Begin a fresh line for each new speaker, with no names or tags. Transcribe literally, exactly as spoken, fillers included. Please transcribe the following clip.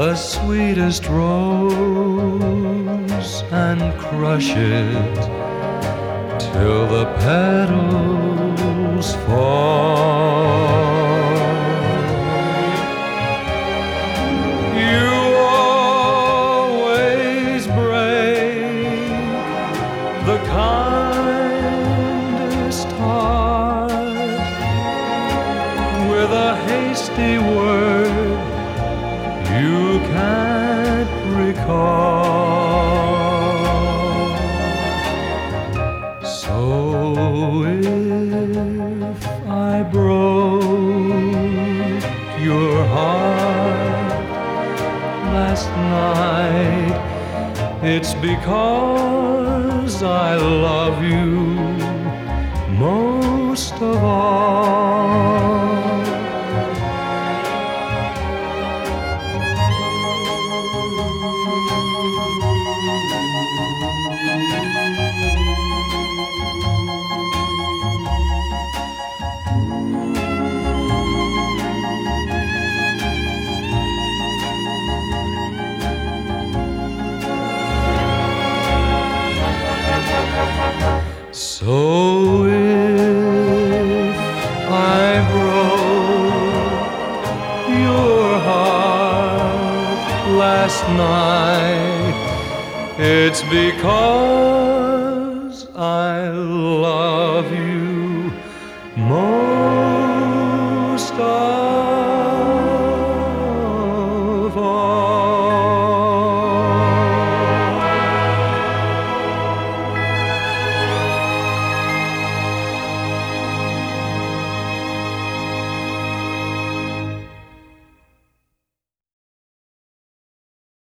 the sweetest rose and crush it till the petals fall. You always break the kindest heart with a hasty word you can't recall. So if I broke your heart last night, it's because I love you most of all. So if I broke your heart last night, it's because I love you more.